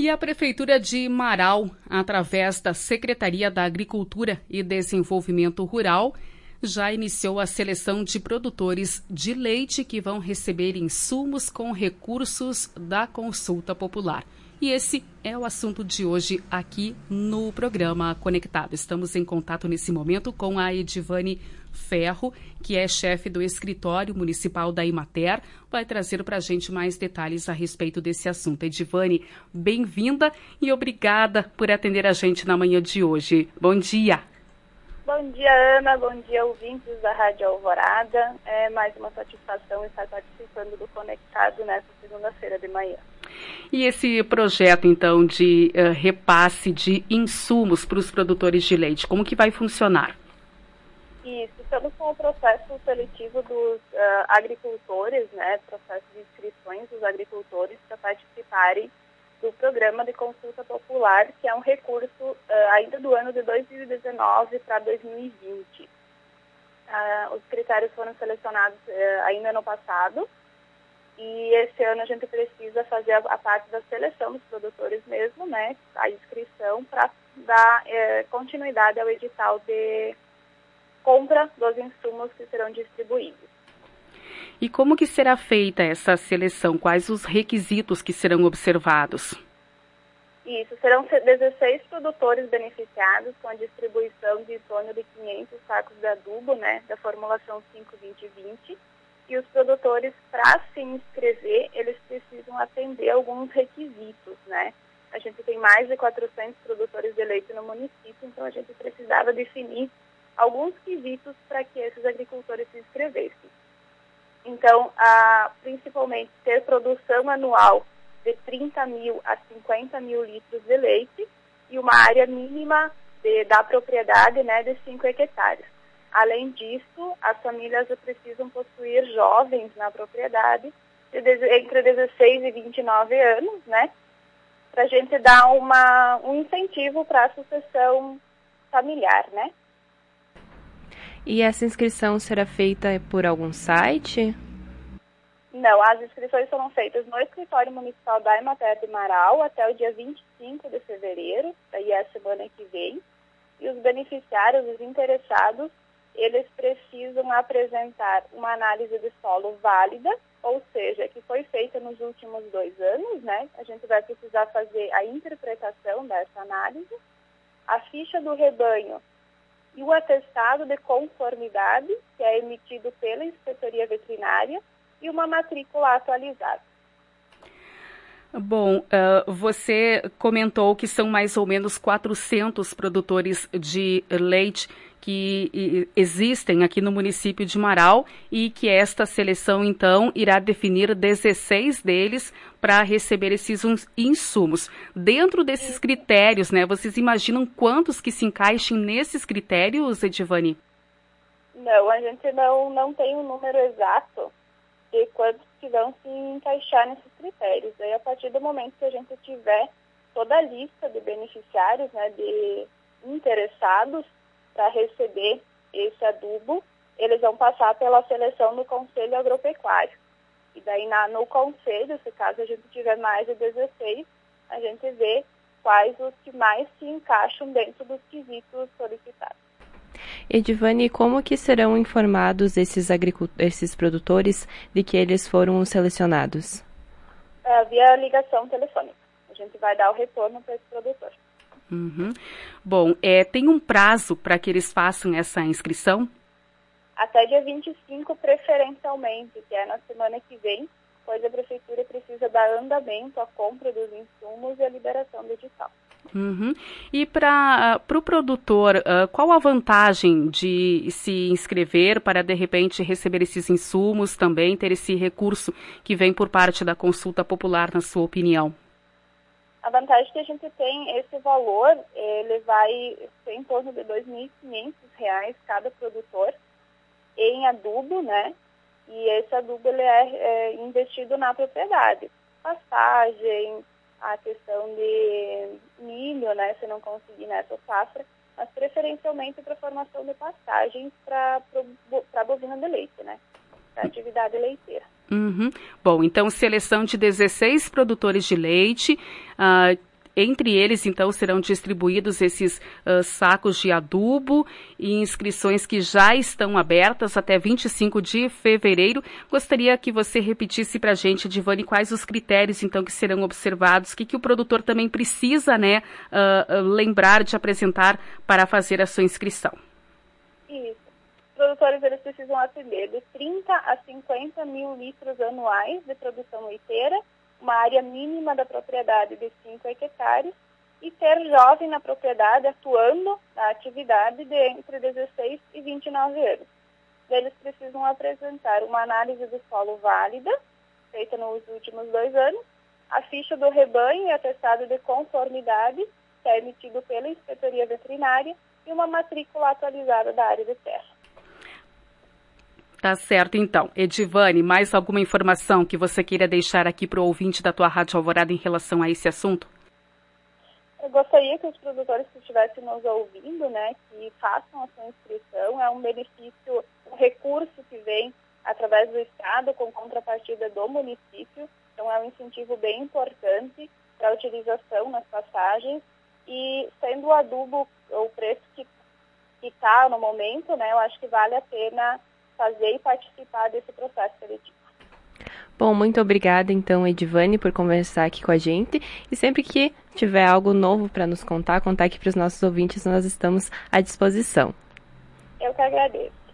E a Prefeitura de Marau, através da Secretaria da Agricultura e Desenvolvimento Rural, já iniciou a seleção de produtores de leite que vão receber insumos com recursos da consulta popular. E esse é o assunto de hoje aqui no programa Conectado. Estamos em contato nesse momento com a Edivane Ferro, que é chefe do escritório municipal da Imater, vai trazer para a gente mais detalhes a respeito desse assunto. Edivane, bem-vinda e obrigada por atender a gente na manhã de hoje. Bom dia. Bom dia, Ana. Bom dia, ouvintes da Rádio Alvorada. É mais uma satisfação estar participando do Conectado nessa segunda-feira de manhã. E esse projeto, então, de repasse de insumos para os produtores de leite, como que vai funcionar? Isso, estamos com o processo seletivo dos agricultores, né, processo de inscrições dos agricultores para participarem do programa de consulta popular, que é um recurso ainda do ano de 2019 para 2020. Os critérios foram selecionados ainda no passado, e esse ano a gente precisa fazer a parte da seleção dos produtores mesmo, né, a inscrição para dar continuidade ao edital de compra dos insumos que serão distribuídos. E como que será feita essa seleção? Quais os requisitos que serão observados? Isso, serão 16 produtores beneficiados com a distribuição de em torno de 500 sacos de adubo, né, da formulação 5-20-20. E os produtores, para se inscrever, eles precisam atender alguns requisitos, né? A gente tem mais de 400 produtores de leite no município, então a gente precisava definir alguns quesitos para que esses agricultores se inscrevessem. Então, principalmente ter produção anual de 30 mil a 50 mil litros de leite e uma área mínima da propriedade, né, de 5 hectares. Além disso, as famílias precisam possuir jovens na propriedade entre 16 e 29 anos, né, para a gente dar um incentivo para a sucessão familiar, né. E essa inscrição será feita por algum site? Não, as inscrições foram feitas no escritório municipal da Imater de Marau até o dia 25 de fevereiro, daí é a semana que vem. E os beneficiários, os interessados, eles precisam apresentar uma análise de solo válida, ou seja, que foi feita nos últimos 2 anos, né? A gente vai precisar fazer a interpretação dessa análise, a ficha do rebanho e o atestado de conformidade, que é emitido pela Inspetoria Veterinária, e uma matrícula atualizada. Bom, você comentou que são mais ou menos 400 produtores de leite que existem aqui no município de Marau e que esta seleção, então, irá definir 16 deles para receber esses insumos. Dentro desses critérios, né, vocês imaginam quantos que se encaixem nesses critérios, Edivane? Não, a gente não tem um número exato de quantos que vão se encaixar nesses critérios. Aí, a partir do momento que a gente tiver toda a lista de beneficiários, né, de interessados para receber esse adubo, eles vão passar pela seleção no Conselho Agropecuário. E daí no Conselho, se caso a gente tiver mais de 16, a gente vê quais os que mais se encaixam dentro dos quesitos solicitados. Edivane, como que serão informados esses produtores de que eles foram selecionados? Via ligação telefônica. A gente vai dar o retorno para esse produtor. Uhum. Bom, tem um prazo para que eles façam essa inscrição? Até dia 25, preferencialmente, que é na semana que vem, pois a Prefeitura precisa dar andamento à compra dos insumos e a liberação do edital. Uhum. E para o produtor, qual a vantagem de se inscrever para, de repente, receber esses insumos, também ter esse recurso que vem por parte da consulta popular, na sua opinião? A vantagem que a gente tem, esse valor, ele vai ser em torno de R$ 2.500 cada produtor em adubo, né? E esse adubo ele é investido na propriedade. Pastagem, a questão de milho, né, se não conseguir nessa safra, mas preferencialmente para formação de pastagens para bovina de leite, né, para atividade leiteira. Uhum. Bom, então seleção de 16 produtores de leite, Entre eles, então, serão distribuídos esses sacos de adubo e inscrições que já estão abertas até 25 de fevereiro. Gostaria que você repetisse para a gente, Edivane, quais os critérios, então, que serão observados, o que o produtor também precisa, né, lembrar de apresentar para fazer a sua inscrição. Isso. Os produtores eles precisam atender de 30 a 50 mil litros anuais de produção leiteira, uma área mínima da propriedade de 5 hectares e ser jovem na propriedade atuando na atividade de entre 16 e 29 anos. Eles precisam apresentar uma análise do solo válida, feita nos últimos 2 anos, a ficha do rebanho e atestado de conformidade, que é emitido pela Inspetoria Veterinária, e uma matrícula atualizada da área de terra. Tá certo, então. Edivane, mais alguma informação que você queira deixar aqui para o ouvinte da tua Rádio Alvorada em relação a esse assunto? Eu gostaria que os produtores que estivessem nos ouvindo, né, que façam a sua inscrição. É um benefício, um recurso que vem através do Estado com contrapartida do município. Então, é um incentivo bem importante para a utilização nas pastagens. E sendo o adubo o preço que está no momento, né, eu acho que vale a pena fazer e participar desse processo seletivo. Bom, muito obrigada, então, Edivane, por conversar aqui com a gente. E sempre que tiver algo novo para nos contar aqui para os nossos ouvintes, nós estamos à disposição. Eu que agradeço.